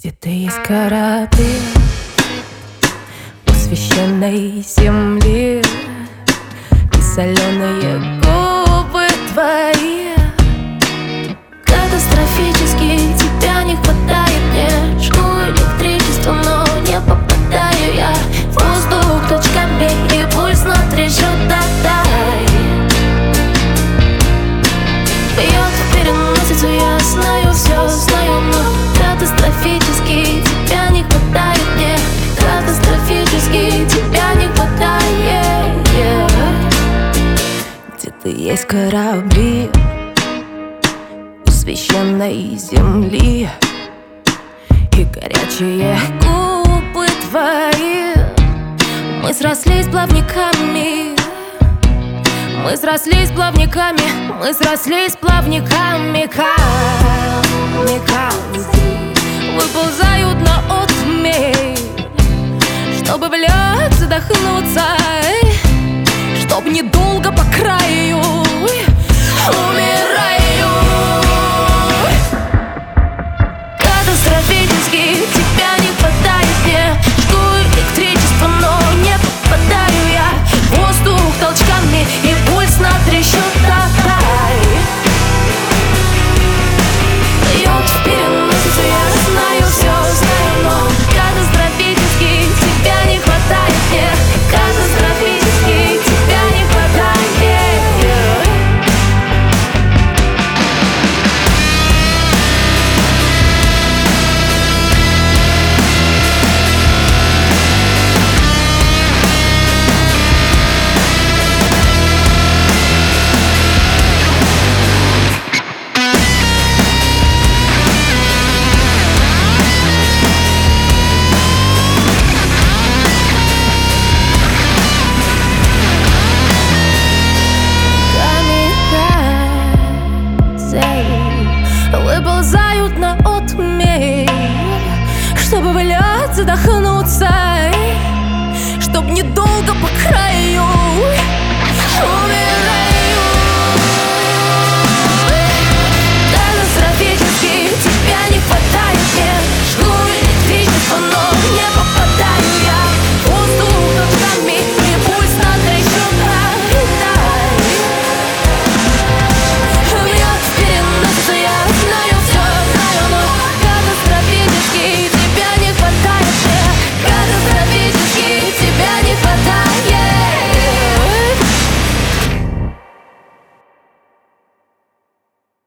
Где-то есть корабли у священной земли, и соленые губы твои. Катастрофически тебя не хватает мне. Жгу электричество, но не попадаю я в воздух точками, и пульс внутри дай. Бьет в переносицу, я знаю, все знаю, но катастрофически тебя не хватает мне. Катастрофически тебя не хватает. Где-то есть корабли у священной земли, и горячие губы твои. Мы срослись плавниками, мы срослись плавниками, мы срослись плавниками, выползают на отмель, чтобы в лед задохнуться, чтоб недолго по краю умираю. Катастрофически тебя не хватает мне. Жгу электричество, но не попадаю я в воздух толчками, и пульс внутри дай. Бьет в переносицу, я знаю, все знаю, но катастрофически тебя не хватает мне. Катастрофически тебя не хватает. Выползают на отмель, чтобы в лед задохнуться, чтоб недолго по краю